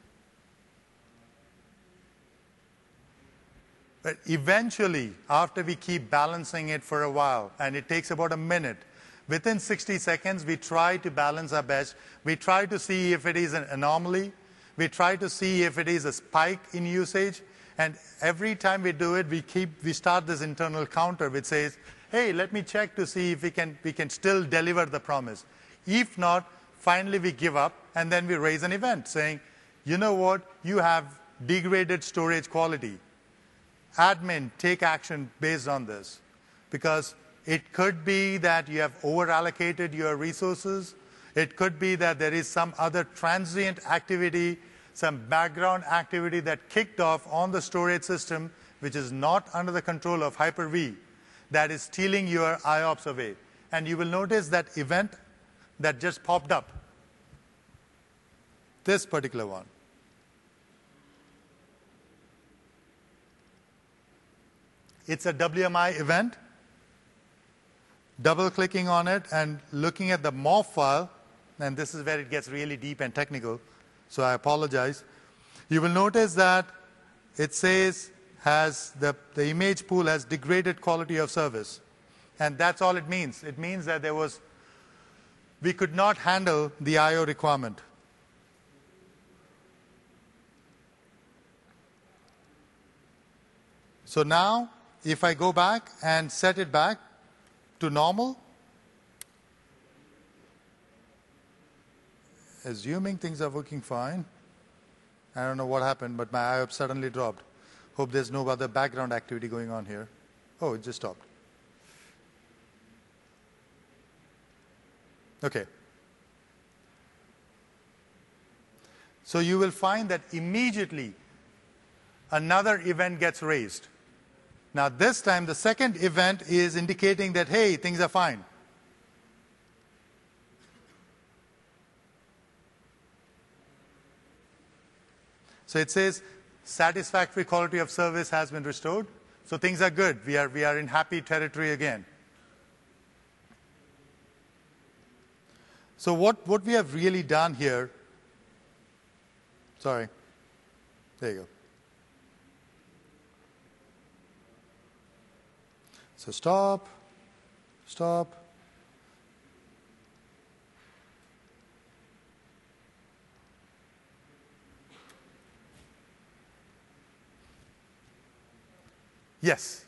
But eventually, after we keep balancing it for a while, and it takes about a minute, within sixty seconds, we try to balance our best. We try to see if it is an anomaly. We try to see if it is a spike in usage. And every time we do it, we keep we start this internal counter which says, hey, let me check to see if we can we can still deliver the promise. If not, finally we give up, and then we raise an event saying, you know what, you have degraded storage quality. Admin, take action based on this. Because it could be that you have over-allocated your resources. It could be that there is some other transient activity, some background activity that kicked off on the storage system, which is not under the control of Hyper-V, that is stealing your I O P S away. And you will notice that event that just popped up, this particular one. It's a W M I event. Double-clicking on it and looking at the M O F file, and this is where it gets really deep and technical, so I apologize. You will notice that it says has the, the image pool has degraded quality of service. And that's all it means. It means that there was, we could not handle the I O requirement. So now, if I go back and set it back to normal, assuming things are working fine, I don't know what happened, but my I O P suddenly dropped. Hope there's no other background activity going on here. Oh, it just stopped. Okay. So you will find that immediately another event gets raised. Now this time the second event is indicating that, hey, things are fine. So it says satisfactory quality of service has been restored. So things are good. We are, we are in happy territory again. So what, what we have really done here, sorry, there you go. So stop, stop. Yes.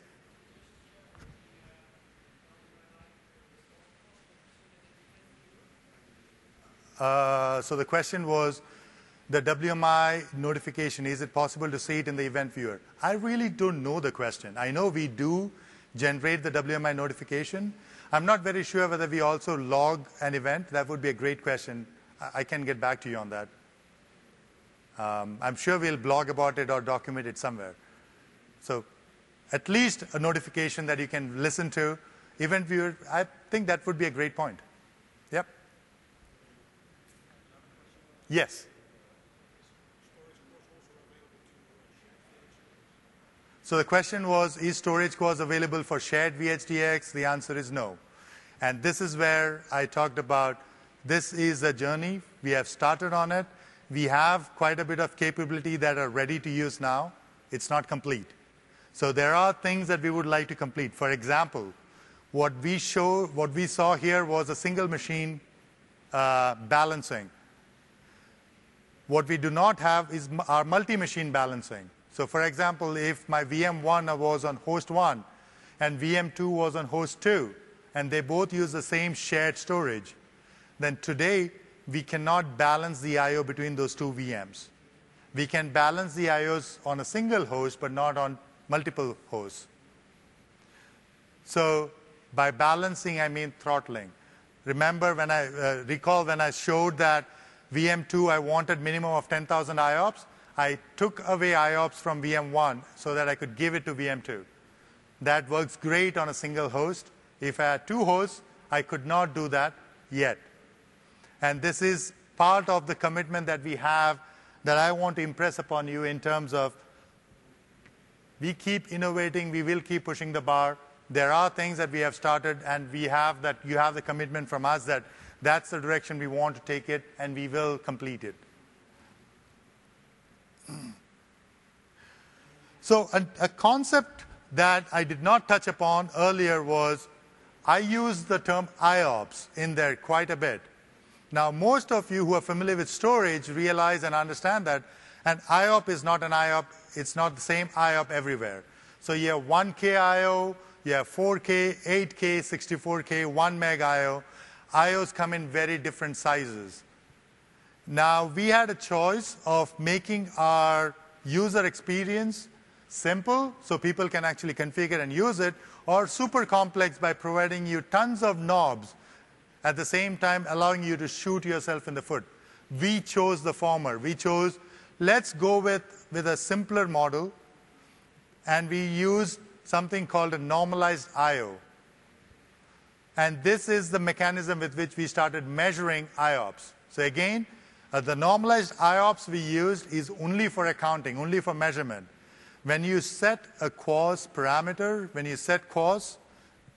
Uh, so the question was, the W M I notification, is it possible to see it in the event viewer? I really don't know the question. I know we do generate the W M I notification. I'm not very sure whether we also log an event. That would be a great question. I, I can get back to you on that. Um, I'm sure we'll blog about it or document it somewhere. So at least a notification that you can listen to. Event viewer, I think that would be a great point. Yep. Yes. So the question was, is storage cores available for shared V H D X? The answer is no. And this is where I talked about This is a journey. We have started on it. We have quite a bit of capability that are ready to use now. It's not complete. So there are things that we would like to complete. For example, what we show, what we saw here was a single machine uh, balancing. What we do not have is our multi-machine balancing. So for example, if my V M one was on host one and V M two was on host two, and they both use the same shared storage, then today we cannot balance the I O between those two V Ms. We can balance the I Os on a single host, but not on multiple hosts. So by balancing, I mean throttling. Remember when I, uh, recall when I showed that V M two, I wanted minimum of ten thousand I O P S. I took away I O P S from V M one so that I could give it to V M two. That works great on a single host. If I had two hosts, I could not do that yet. And this is part of the commitment that we have that I want to impress upon you in terms of we keep innovating, we will keep pushing the bar. There are things that we have started, and we have that you have the commitment from us that that's the direction we want to take it, and we will complete it. So a, a concept that I did not touch upon earlier was I used the term I O P S in there quite a bit. Now, most of you who are familiar with storage realize and understand that an I O P is not an I O P. It's not the same I O P everywhere. So you have one K I O, you have four K, eight K, sixty-four K, one meg I O. I Os come in very different sizes. Now, we had a choice of making our user experience simple so people can actually configure and use it, or super complex by providing you tons of knobs at the same time allowing you to shoot yourself in the foot. We chose the former. We chose, let's go with, with a simpler model, and we used something called a normalized I O. And this is the mechanism with which we started measuring I O P S. So again, uh, the normalized I O P S we used is only for accounting, only for measurement. When you set a Q O S parameter, when you set Q O S,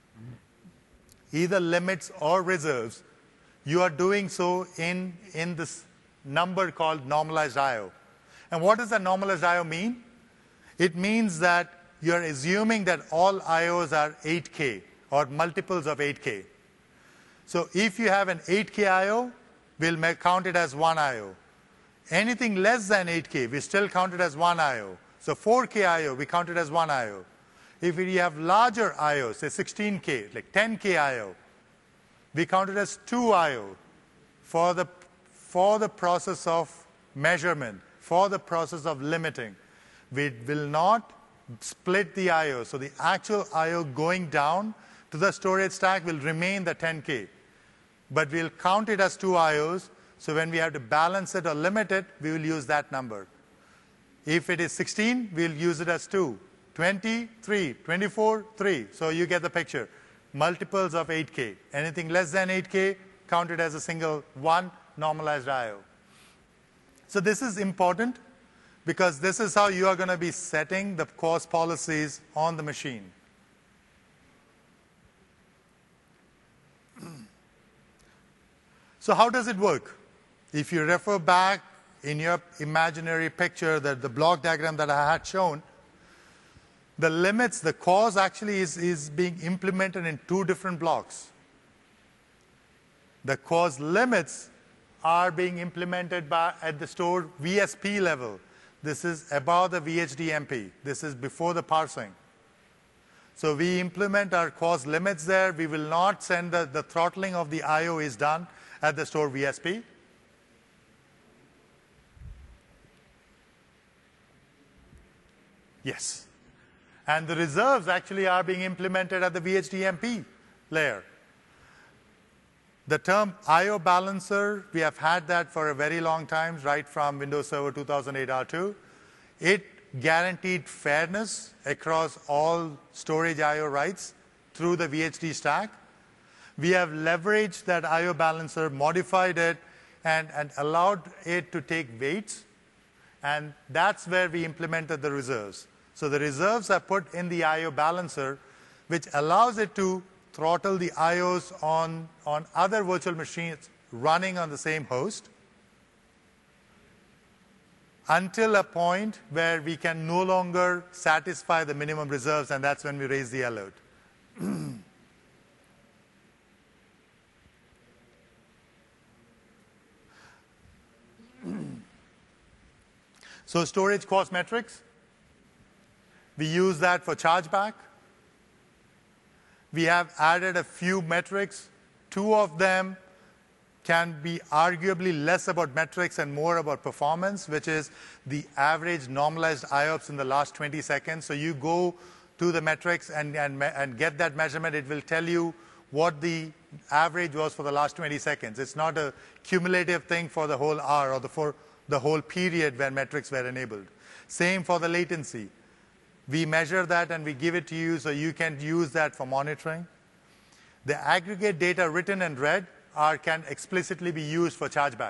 either limits or reserves, you are doing so in, in this number called normalized I O. And what does that normalized I O mean? It means that you're assuming that all I Os are eight K or multiples of eight K. So if you have an eight K I O, we'll count it as one I O. Anything less than eight K, we still count it as one I O. So four K I O, we count it as one I O. If we have larger I Os, say sixteen K, like ten K I O, we count it as two I O for the, for the process of measurement, for the process of limiting. We will not split the I O. So the actual I O going down to the storage stack will remain the ten K. But we'll count it as two I Os. So when we have to balance it or limit it, we will use that number. If it is sixteen, we'll use it as two. twenty, three. twenty-four, three. So you get the picture. Multiples of eight K. Anything less than eight K, count it as a single one normalized I O. So this is important because this is how you are going to be setting the Q O S policies on the machine. So how does it work? If you refer back in your imaginary picture, that the block diagram that I had shown, the limits, the Q O S actually is, is being implemented in two different blocks. The Q O S limits are being implemented by, at the store V S P level. This is above the V H D M P. This is before the parsing. So we implement our Q O S limits there. We will not send the, the throttling of the I O is done at the store V S P. Yes. And the reserves actually are being implemented at the V H D M P layer. The term I O balancer, we have had that for a very long time, right from Windows Server two thousand eight R two. It guaranteed fairness across all storage I O rights through the V H D stack. We have leveraged that I O balancer, modified it, and, and allowed it to take weights. And that's where we implemented the reserves. So the reserves are put in the I O balancer, which allows it to throttle the I Os on, on other virtual machines running on the same host until a point where we can no longer satisfy the minimum reserves, and that's when we raise the alert. So storage cost metrics, we use that for chargeback. We have added a few metrics. Two of them can be arguably less about metrics and more about performance, which is the average normalized I O P S in the last twenty seconds. So you go to the metrics and, and, and get that measurement. It will tell you what the average was for the last twenty seconds. It's not a cumulative thing for the whole hour or the, for the whole period when metrics were enabled. Same for the latency. We measure that and we give it to you so you can use that for monitoring. The aggregate data written and read are, can explicitly be used for chargeback.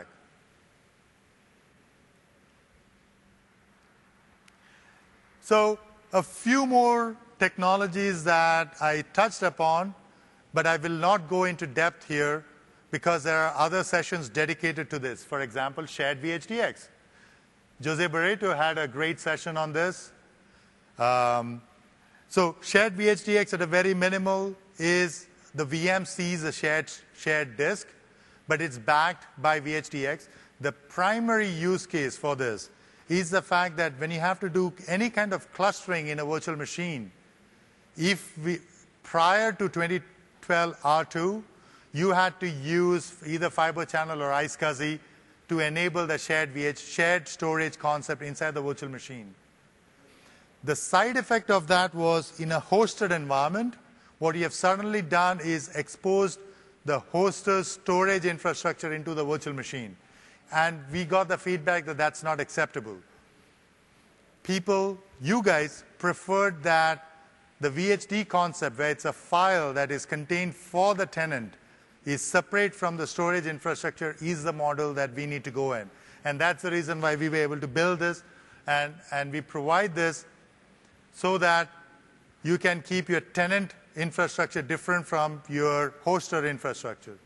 So a few more technologies that I touched upon, but I will not go into depth here because there are other sessions dedicated to this. For example, shared V H D X. Jose Barreto had a great session on this. Um, so shared V H D X at a very minimal is the V M sees a shared, shared disk, but it's backed by V H D X. The primary use case for this is the fact that when you have to do any kind of clustering in a virtual machine, if we, prior to twenty twelve R two, you had to use either Fiber Channel or iSCSI to enable the shared, V H, shared storage concept inside the virtual machine. The side effect of that was in a hosted environment, what you have suddenly done is exposed the hoster's storage infrastructure into the virtual machine. And we got the feedback that that's not acceptable. People, you guys, preferred that the V H D concept, where it's a file that is contained for the tenant, is separate from the storage infrastructure, is the model that we need to go in. And that's the reason why we were able to build this, and, and we provide this so that you can keep your tenant infrastructure different from your hoster infrastructure.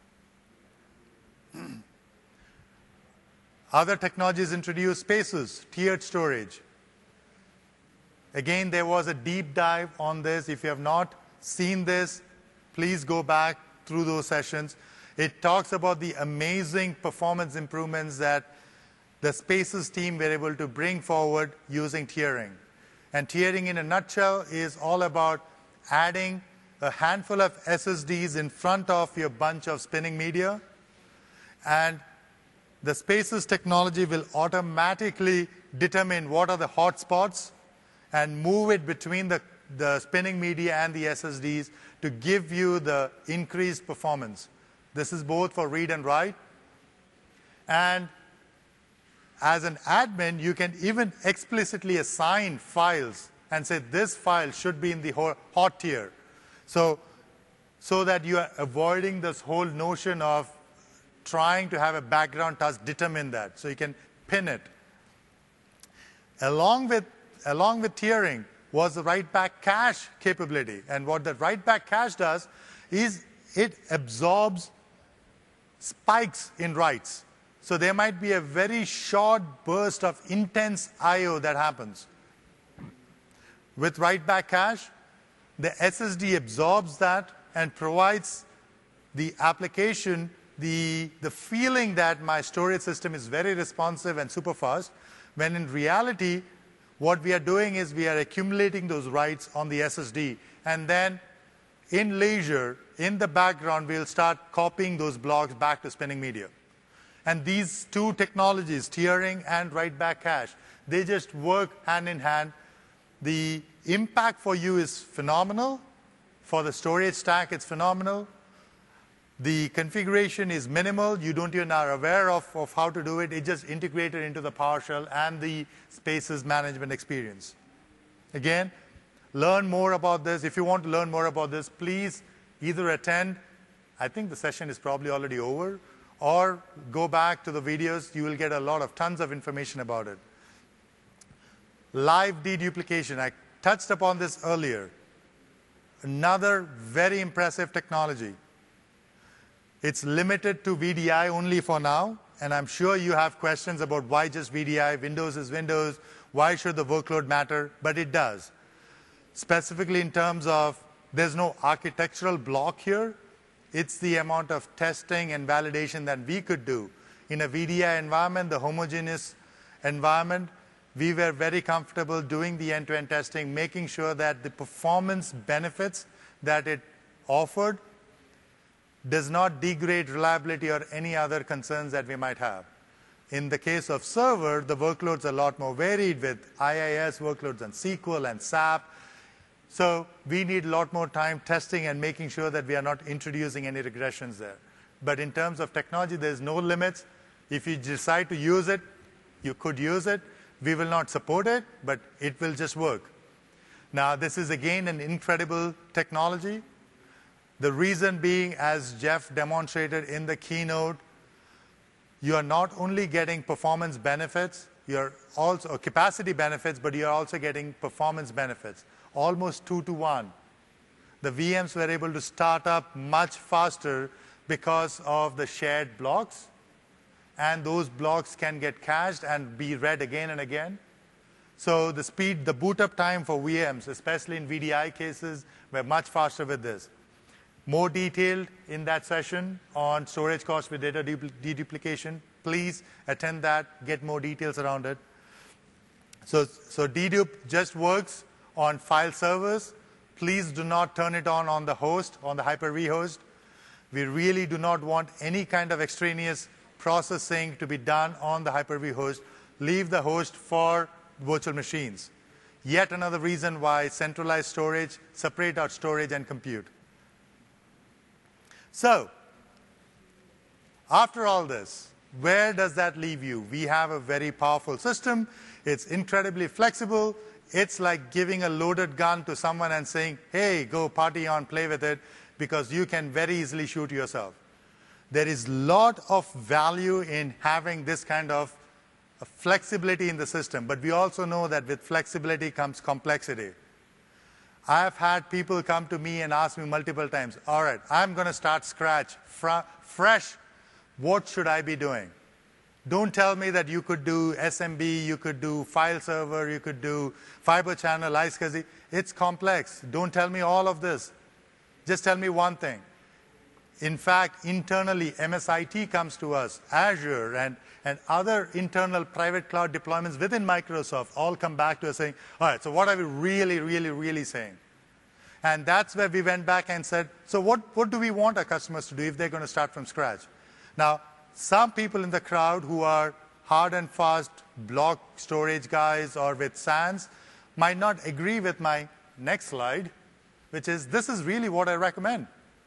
Other technologies introduced Spaces, tiered storage. Again, there was a deep dive on this. If you have not seen this, please go back through those sessions. It talks about the amazing performance improvements that the Spaces team were able to bring forward using tiering. And tiering in a nutshell is all about adding a handful of S S Ds in front of your bunch of spinning media. And the Spaces technology will automatically determine what are the hotspots and move it between the, the spinning media and the S S Ds to give you the increased performance. This is both for read and write. And as an admin, you can even explicitly assign files and say this file should be in the hot tier. So, so that you are avoiding this whole notion of trying to have a background task determine that. So you can pin it. Along with, along with tiering was the write-back cache capability. And what the write-back cache does is it absorbs spikes in writes. So there might be a very short burst of intense I O that happens. With write-back cache, the S S D absorbs that and provides the application the, the feeling that my storage system is very responsive and super fast, when in reality, what we are doing is we are accumulating those writes on the S S D. And then in leisure, in the background, we'll start copying those blocks back to spinning media. And these two technologies, tiering and write-back cache, they just work hand in hand. The impact for you is phenomenal. For the storage stack, it's phenomenal. The configuration is minimal. You don't even are aware of, of how to do it. It's just integrated into the PowerShell and the Spaces management experience. Again, learn more about this. If you want to learn more about this, please either attend. I think the session is probably already over. Or go back to the videos. You will get a lot of tons of information about it. Live deduplication. I touched upon this earlier. Another very impressive technology. It's limited to V D I only for now, and I'm sure you have questions about why just V D I, Windows is Windows, why should the workload matter, but it does. Specifically in terms of there's no architectural block here, it's the amount of testing and validation that we could do. In a V D I environment, the homogeneous environment, we were very comfortable doing the end-to-end testing, making sure that the performance benefits that it offered does not degrade reliability or any other concerns that we might have. In the case of server, the workloads are a lot more varied with I I S workloads and S Q L and S A P. So we need a lot more time testing and making sure that we are not introducing any regressions there. But in terms of technology, there's no limits. If you decide to use it, you could use it. We will not support it, but it will just work. Now, this is again an incredible technology. The reason being, as Jeff demonstrated in the keynote, you are not only getting performance benefits, you're also or capacity benefits, but you're also getting performance benefits, almost two to one. The V Ms were able to start up much faster because of the shared blocks, and those blocks can get cached and be read again and again. So the speed, the boot up time for V Ms, especially in V D I cases, were much faster with this. More detailed in that session on storage cost with data deduplication. Please attend that, get more details around it. So, so dedupe just works on file servers. Please do not turn it on on the host, on the Hyper-V host. We really do not want any kind of extraneous processing to be done on the Hyper-V host. Leave the host for virtual machines. Yet another reason why centralized storage, separate out storage and compute. So, after all this, where does that leave you? We have a very powerful system. It's incredibly flexible. It's like giving a loaded gun to someone and saying, hey, go party on, play with it, because you can very easily shoot yourself. There is a lot of value in having this kind of flexibility in the system, but we also know that with flexibility comes complexity. I have had people come to me and ask me multiple times, all right, I'm going to start scratch, fresh, what should I be doing? Don't tell me that you could do S M B, you could do file server, you could do fiber channel, iSCSI. It's complex. Don't tell me all of this. Just tell me one thing. In fact, internally, M S I T comes to us, Azure, and, and other internal private cloud deployments within Microsoft all come back to us saying, all right, so what are we really, really, really saying? And that's where we went back and said, so what, what do we want our customers to do if they're going to start from scratch? Now, some people in the crowd who are hard and fast block storage guys or with S A Ns might not agree with my next slide, which is this is really what I recommend.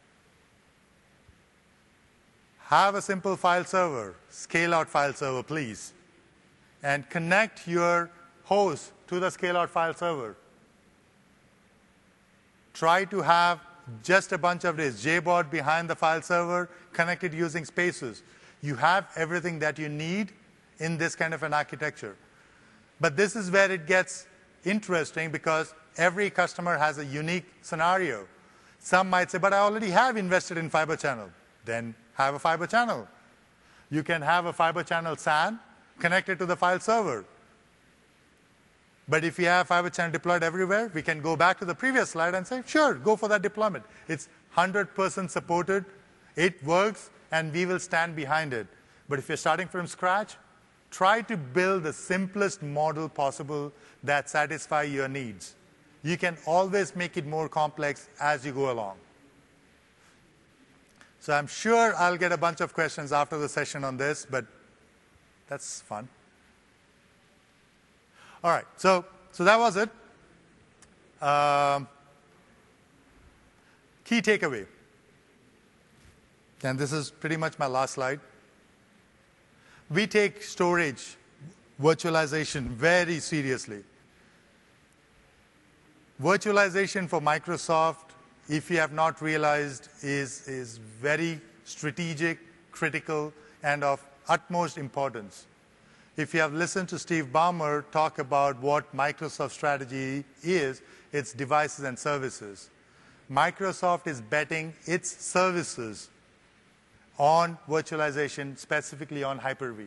Have a simple file server, scale-out file server, please, and connect your host to the scale-out file server. Try to have just a bunch of this J BOD behind the file server, connected using spaces. You have everything that you need in this kind of an architecture. But this is where it gets interesting because every customer has a unique scenario. Some might say, but I already have invested in Fiber Channel. Then have a Fiber Channel. You can have a Fiber Channel S A N connected to the file server. But if you have Fiber Channel deployed everywhere, we can go back to the previous slide and say, sure, go for that deployment. It's one hundred percent supported. It works, and we will stand behind it. But if you're starting from scratch, try to build the simplest model possible that satisfies your needs. You can always make it more complex as you go along. So I'm sure I'll get a bunch of questions after the session on this, but that's fun. All right, so, so that was it. Um, key takeaway. And this is pretty much my last slide. We take storage, virtualization very seriously. Virtualization for Microsoft, if you have not realized, is, is very strategic, critical, and of utmost importance. If you have listened to Steve Ballmer talk about what Microsoft's strategy is, it's devices and services. Microsoft is betting its services on virtualization, specifically on Hyper-V.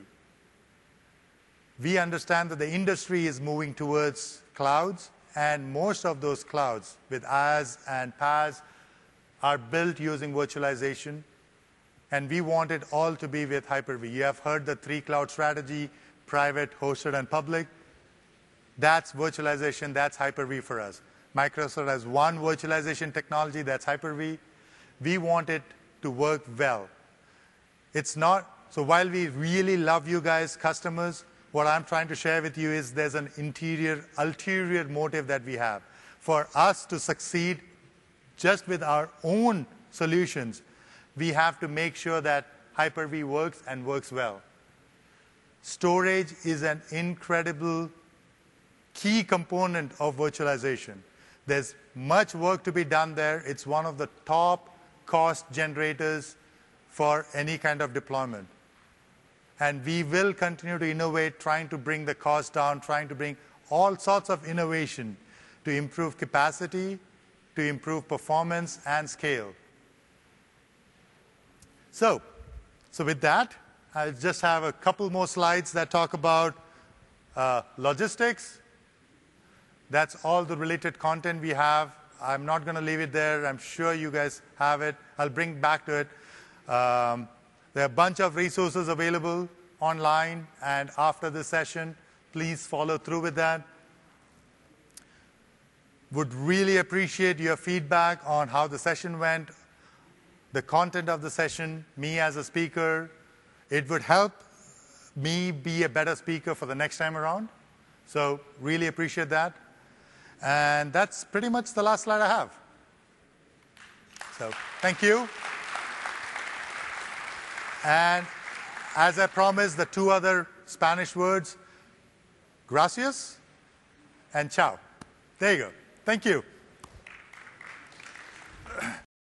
We understand that the industry is moving towards clouds, and most of those clouds with IaaS and PaaS are built using virtualization, and we want it all to be with Hyper-V. You have heard the three cloud strategy, private, hosted, and public. That's virtualization, that's Hyper-V for us. Microsoft has one virtualization technology, that's Hyper-V. We want it to work well. It's not, so while we really love you guys, customers, what I'm trying to share with you is there's an interior, ulterior motive that we have. For us to succeed just with our own solutions, we have to make sure that Hyper-V works and works well. Storage is an incredible key component of virtualization. There's much work to be done there. It's one of the top cost generators for any kind of deployment. And we will continue to innovate, trying to bring the cost down, trying to bring all sorts of innovation to improve capacity, to improve performance and scale. So, so with that, I'll just have a couple more slides that talk about uh, logistics. That's all the related content we have. I'm not going to leave it there. I'm sure you guys have it. I'll bring back to it. Um, there are a bunch of resources available online, and after this session, please follow through with that. Would really appreciate your feedback on how the session went, the content of the session, me as a speaker. It would help me be a better speaker for the next time around. So really appreciate that. And that's pretty much the last slide I have. So thank you. And as I promised, the two other Spanish words, gracias and ciao. There you go. Thank you.